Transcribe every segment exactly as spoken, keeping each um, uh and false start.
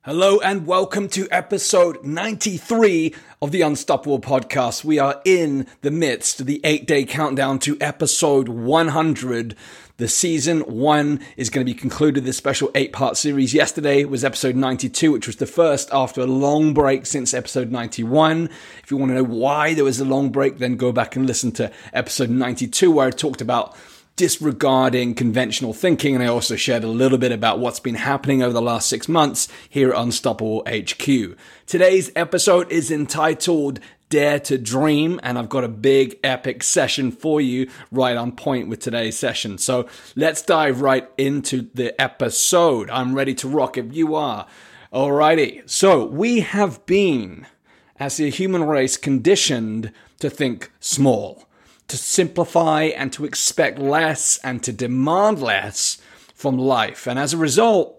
Hello and welcome to episode ninety-three of the Unstoppable Podcast. We are in the midst of the eight-day countdown to episode one hundred. The season one is going to be concluded, this special eight-part series. Yesterday was episode ninety-two, which was the first after a long break since episode ninety-one. If you want to know why there was a long break, then go back and listen to episode ninety-two, where I talked about disregarding conventional thinking, and I also shared a little bit about what's been happening over the last six months here at Unstoppable H Q. Today's episode is entitled Dare to Dream, and I've got a big epic session for you right on point with today's session. So let's dive right into the episode. I'm ready to rock if you are. Alrighty, so we have been, as the human race, conditioned to think small, to simplify and to expect less and to demand less from life. And as a result,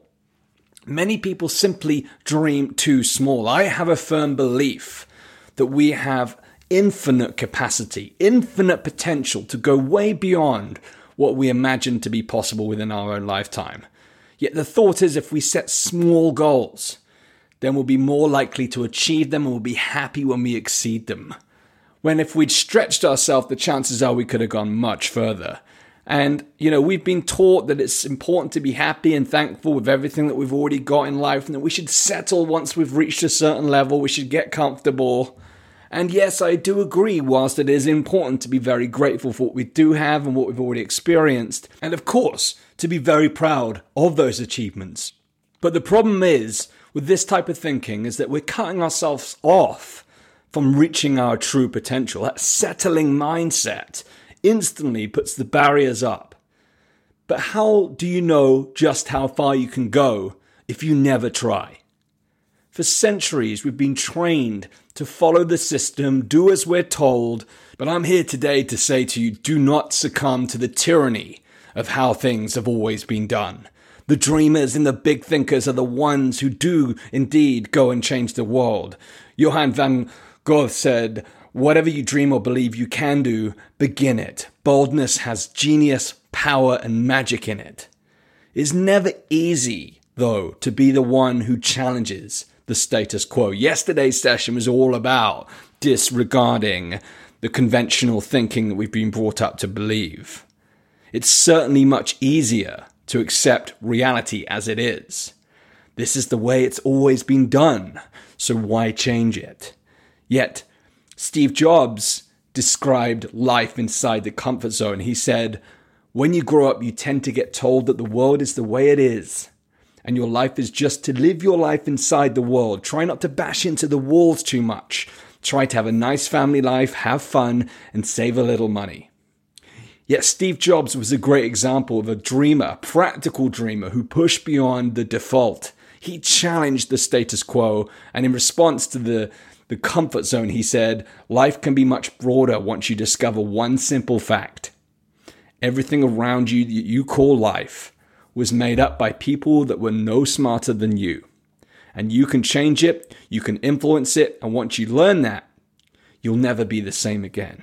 many people simply dream too small. I have a firm belief that we have infinite capacity, infinite potential to go way beyond what we imagine to be possible within our own lifetime. Yet the thought is, if we set small goals, then we'll be more likely to achieve them and we'll be happy when we exceed them. When if we'd stretched ourselves, the chances are we could have gone much further. And, you know, we've been taught that it's important to be happy and thankful with everything that we've already got in life, and that we should settle once we've reached a certain level, we should get comfortable. And yes, I do agree, whilst it is important to be very grateful for what we do have and what we've already experienced, and of course, to be very proud of those achievements. But the problem is, with this type of thinking, is that we're cutting ourselves off from reaching our true potential. That settling mindset instantly puts the barriers up. But how do you know just how far you can go if you never try? For centuries, we've been trained to follow the system, do as we're told, but I'm here today to say to you, do not succumb to the tyranny of how things have always been done. The dreamers and the big thinkers are the ones who do indeed go and change the world. Johann van Gogh said, "Whatever you dream or believe you can do, begin it. Boldness has genius, power, and magic in it." It's never easy, though, to be the one who challenges the status quo. Yesterday's session was all about disregarding the conventional thinking that we've been brought up to believe. It's certainly much easier to accept reality as it is. This is the way it's always been done, so why change it? Yet, Steve Jobs described life inside the comfort zone. He said, when you grow up, you tend to get told that the world is the way it is, and your life is just to live your life inside the world. Try not to bash into the walls too much. Try to have a nice family life, have fun, and save a little money. Yet Steve Jobs was a great example of a dreamer, a practical dreamer who pushed beyond the default. He challenged the status quo, and in response to the The comfort zone, he said, life can be much broader once you discover one simple fact. Everything around you that you call life was made up by people that were no smarter than you. And you can change it, you can influence it, and once you learn that, you'll never be the same again.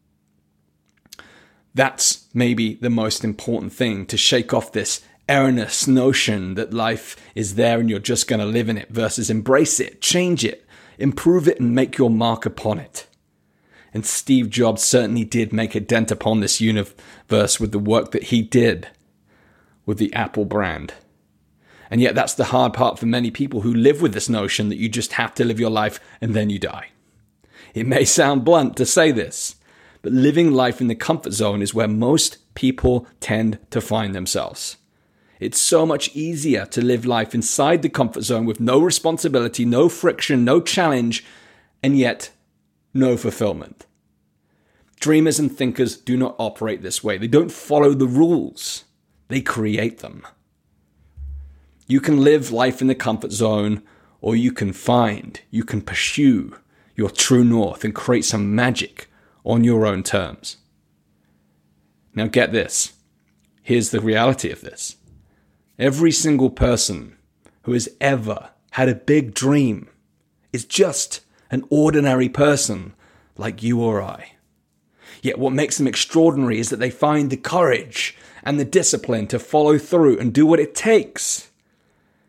That's maybe the most important thing, to shake off this erroneous notion that life is there and you're just going to live in it, versus embrace it, change it, improve it, and make your mark upon it. And Steve Jobs certainly did make a dent upon this universe with the work that he did with the Apple brand. And yet that's the hard part for many people who live with this notion that you just have to live your life and then you die. It may sound blunt to say this, but living life in the comfort zone is where most people tend to find themselves. It's so much easier to live life inside the comfort zone with no responsibility, no friction, no challenge, and yet no fulfillment. Dreamers and thinkers do not operate this way. They don't follow the rules. They create them. You can live life in the comfort zone, or you can find, you can pursue your true north and create some magic on your own terms. Now get this. Here's the reality of this. Every single person who has ever had a big dream is just an ordinary person like you or I. Yet what makes them extraordinary is that they find the courage and the discipline to follow through and do what it takes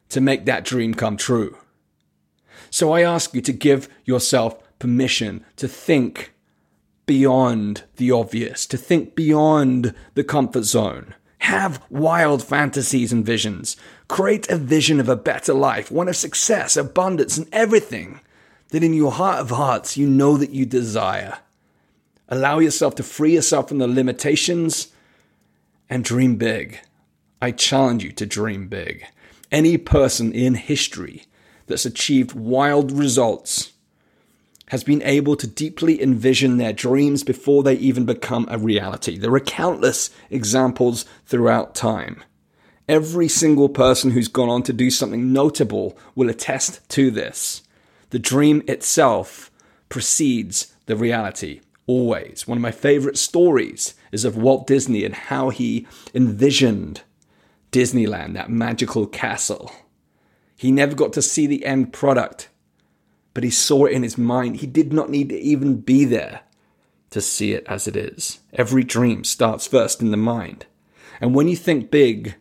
to make that dream come true. So I ask you to give yourself permission to think beyond the obvious, to think beyond the comfort zone. Have wild fantasies and visions. Create a vision of a better life, one of success, abundance, and everything that in your heart of hearts you know that you desire. Allow yourself to free yourself from the limitations and dream big. I challenge you to dream big. Any person in history that's achieved wild results has been able to deeply envision their dreams before they even become a reality. There are countless examples throughout time. Every single person who's gone on to do something notable will attest to this. The dream itself precedes the reality, always. One of my favorite stories is of Walt Disney and how he envisioned Disneyland, that magical castle. He never got to see the end product, but he saw it in his mind. He did not need to even be there to see it as it is. Every dream starts first in the mind. And when you think big,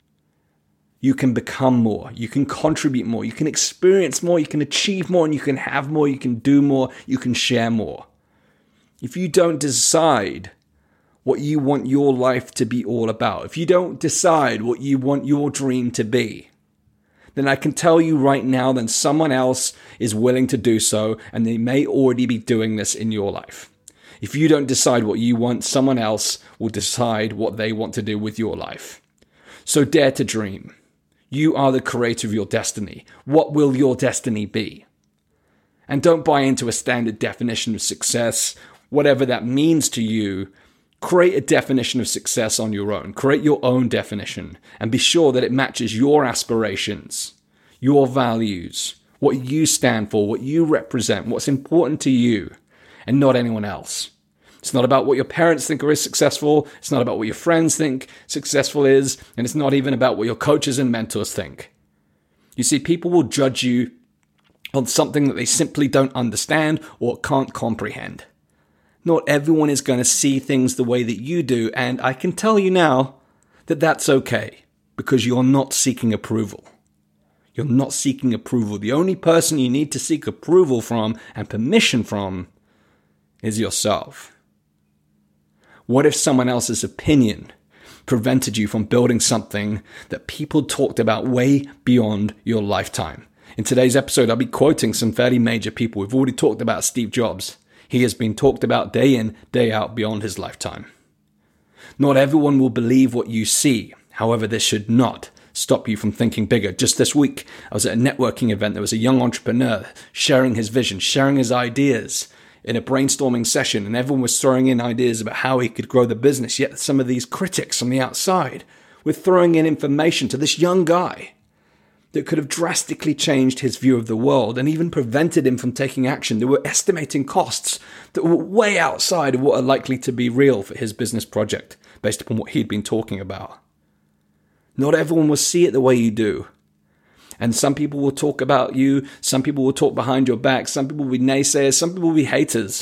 you can become more, you can contribute more, you can experience more, you can achieve more, and you can have more, you can do more, you can share more. If you don't decide what you want your life to be all about, if you don't decide what you want your dream to be, then I can tell you right now that someone else is willing to do so, and they may already be doing this in your life. If you don't decide what you want, someone else will decide what they want to do with your life. So dare to dream. You are the creator of your destiny. What will your destiny be? And don't buy into a standard definition of success, whatever that means to you. Create a definition of success on your own. Create your own definition and be sure that it matches your aspirations, your values, what you stand for, what you represent, what's important to you, and not anyone else. It's not about what your parents think is successful. It's not about what your friends think successful is. And it's not even about what your coaches and mentors think. You see, people will judge you on something that they simply don't understand or can't comprehend. Not everyone is going to see things the way that you do, and I can tell you now that that's okay, because you're not seeking approval. You're not seeking approval. The only person you need to seek approval from and permission from is yourself. What if someone else's opinion prevented you from building something that people talked about way beyond your lifetime? In today's episode, I'll be quoting some fairly major people. We've already talked about Steve Jobs. He has been talked about day in, day out beyond his lifetime. Not everyone will believe what you see. However, this should not stop you from thinking bigger. Just this week, I was at a networking event. There was a young entrepreneur sharing his vision, sharing his ideas in a brainstorming session, and everyone was throwing in ideas about how he could grow the business. Yet some of these critics on the outside were throwing in information to this young guy that could have drastically changed his view of the world and even prevented him from taking action. They were estimating costs that were way outside of what are likely to be real for his business project, based upon what he'd been talking about. Not everyone will see it the way you do. And some people will talk about you, some people will talk behind your back, some people will be naysayers, some people will be haters.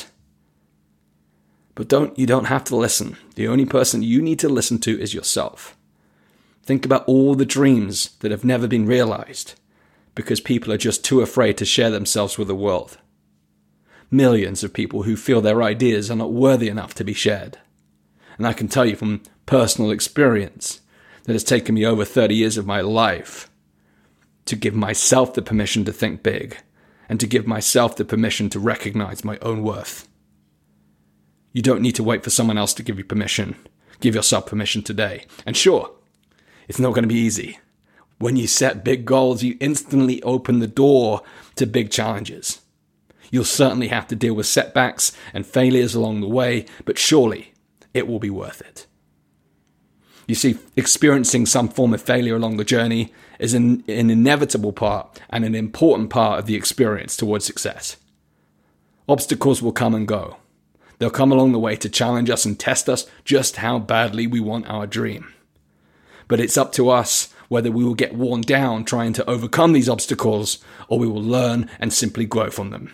But don't you don't have to listen. The only person you need to listen to is yourself. Think about all the dreams that have never been realized because people are just too afraid to share themselves with the world. Millions of people who feel their ideas are not worthy enough to be shared. And I can tell you from personal experience that it's taken me over thirty years of my life to give myself the permission to think big and to give myself the permission to recognize my own worth. You don't need to wait for someone else to give you permission. Give yourself permission today. And sure, it's not going to be easy. When you set big goals, you instantly open the door to big challenges. You'll certainly have to deal with setbacks and failures along the way, but surely it will be worth it. You see, experiencing some form of failure along the journey is an, an inevitable part and an important part of the experience towards success. Obstacles will come and go. They'll come along the way to challenge us and test us just how badly we want our dream. But it's up to us whether we will get worn down trying to overcome these obstacles or we will learn and simply grow from them.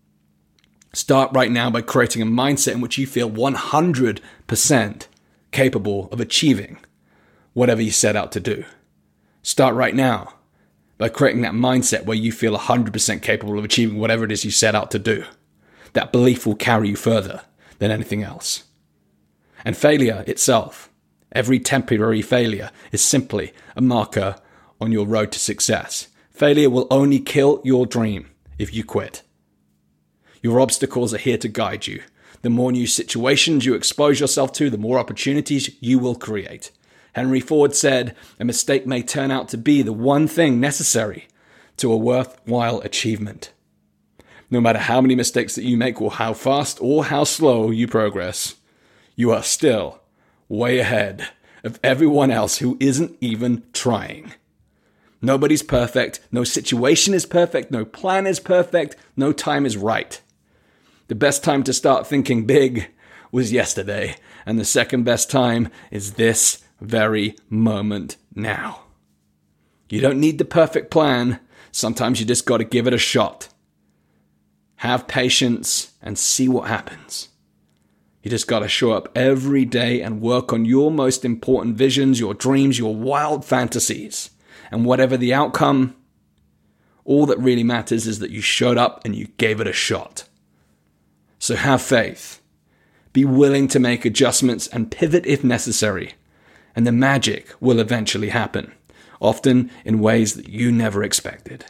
Start right now by creating a mindset in which you feel one hundred percent capable of achieving whatever you set out to do. Start right now by creating that mindset where you feel one hundred percent capable of achieving whatever it is you set out to do. That belief will carry you further than anything else. And failure itself, every temporary failure, is simply a marker on your road to success. Failure will only kill your dream if you quit. Your obstacles are here to guide you. The more new situations you expose yourself to, the more opportunities you will create. Henry Ford said, "A mistake may turn out to be the one thing necessary to a worthwhile achievement." No matter how many mistakes that you make or how fast or how slow you progress, you are still way ahead of everyone else who isn't even trying. Nobody's perfect. No situation is perfect. No plan is perfect. No time is right. The best time to start thinking big was yesterday, and the second best time is this very moment now. You don't need the perfect plan. Sometimes you just got to give it a shot. Have patience and see what happens. You just got to show up every day and work on your most important visions, your dreams, your wild fantasies. And whatever the outcome, all that really matters is that you showed up and you gave it a shot. So have faith. Be willing to make adjustments and pivot if necessary. And the magic will eventually happen, often in ways that you never expected.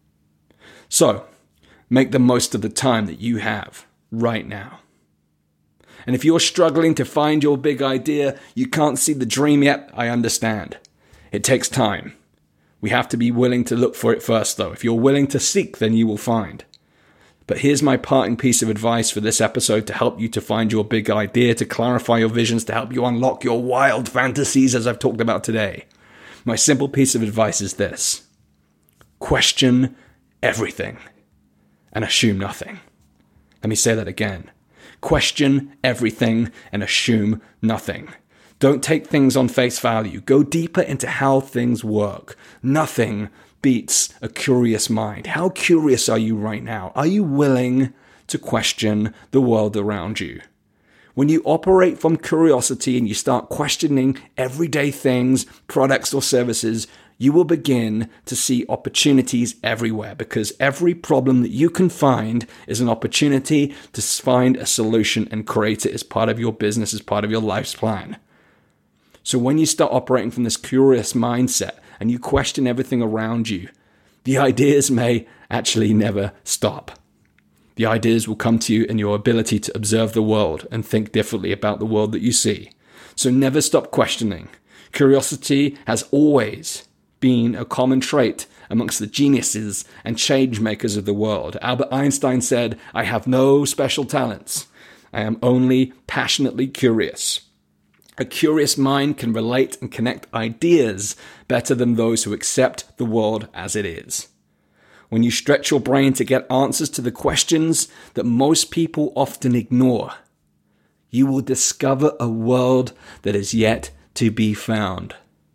So, make the most of the time that you have right now. And if you're struggling to find your big idea, you can't see the dream yet, I understand. It takes time. We have to be willing to look for it first, though. If you're willing to seek, then you will find. But here's my parting piece of advice for this episode to help you to find your big idea, to clarify your visions, to help you unlock your wild fantasies, as I've talked about today. My simple piece of advice is this: question everything and assume nothing. Let me say that again. Question everything and assume nothing. Don't take things on face value. Go deeper into how things work. Nothing beats a curious mind. How curious are you right now? Are you willing to question the world around you? When you operate from curiosity and you start questioning everyday things, products or services, you will begin to see opportunities everywhere, because every problem that you can find is an opportunity to find a solution and create it as part of your business, as part of your life's plan. So when you start operating from this curious mindset and you question everything around you, the ideas may actually never stop. The ideas will come to you in your ability to observe the world and think differently about the world that you see. So never stop questioning. Curiosity has always been a common trait amongst the geniuses and change makers of the world. Albert Einstein said, "I have no special talents. I am only passionately curious." A curious mind can relate and connect ideas better than those who accept the world as it is. When you stretch your brain to get answers to the questions that most people often ignore, you will discover a world that is yet to be found.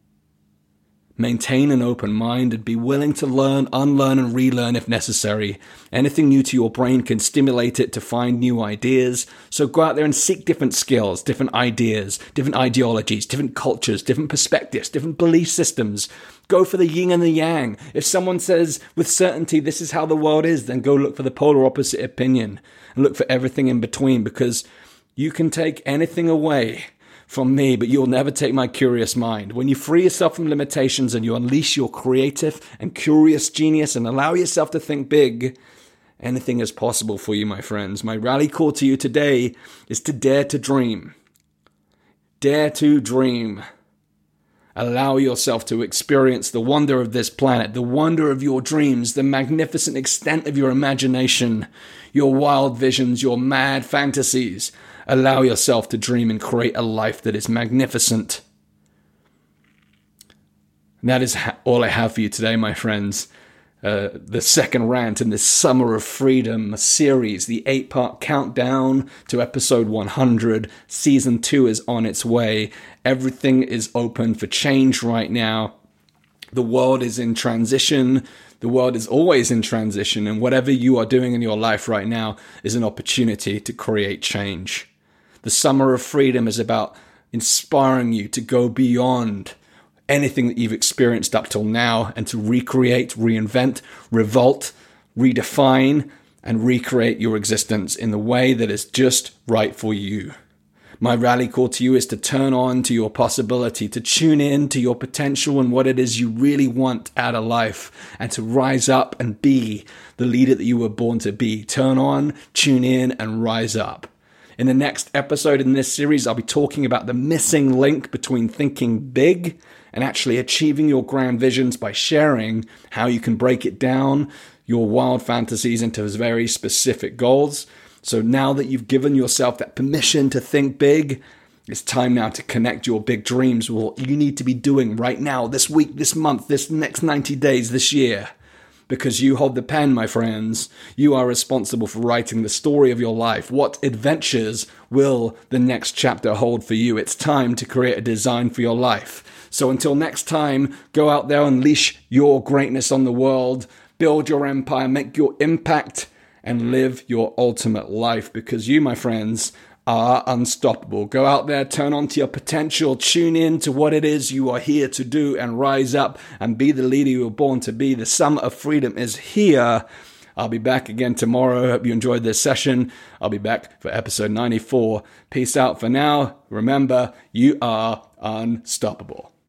Maintain an open mind and be willing to learn, unlearn, and relearn if necessary. Anything new to your brain can stimulate it to find new ideas. So go out there and seek different skills, different ideas, different ideologies, different cultures, different perspectives, different belief systems. Go for the yin and the yang. If someone says with certainty this is how the world is, then go look for the polar opposite opinion and look for everything in between, because you can take anything away from me, but you'll never take my curious mind. When you free yourself from limitations and you unleash your creative and curious genius and allow yourself to think big, anything is possible for you, my friends. My rally call to you today is to dare to dream. Dare to dream. Allow yourself to experience the wonder of this planet, the wonder of your dreams, the magnificent extent of your imagination, your wild visions, your mad fantasies. Allow yourself to dream and create a life that is magnificent. And that is ha- all I have for you today, my friends. Uh, the second rant in this Summer of Freedom series, the eight-part countdown to episode one hundred. Season two is on its way. Everything is open for change right now. The world is in transition. The world is always in transition, and whatever you are doing in your life right now is an opportunity to create change. The Summer of Freedom is about inspiring you to go beyond anything that you've experienced up till now and to recreate, reinvent, revolt, redefine, and recreate your existence in the way that is just right for you. My rally call to you is to turn on to your possibility, to tune in to your potential and what it is you really want out of life, and to rise up and be the leader that you were born to be. Turn on, tune in, and rise up. In the next episode in this series, I'll be talking about the missing link between thinking big and actually achieving your grand visions by sharing how you can break it down, your wild fantasies, into very specific goals. So now that you've given yourself that permission to think big, it's time now to connect your big dreams with what you need to be doing right now, this week, this month, this next ninety days, this year. Because you hold the pen, my friends. You are responsible for writing the story of your life. What adventures will the next chapter hold for you? It's time to create a design for your life. So until next time, go out there, unleash your greatness on the world, build your empire, make your impact, and live your ultimate life, because you, my friends, are unstoppable. Go out there, turn on to your potential, tune in to what it is you are here to do, and rise up and be the leader you were born to be. The summer of freedom is here. I'll be back again tomorrow. Hope you enjoyed this session. I'll be back for episode ninety-four. Peace out for now. Remember, you are unstoppable.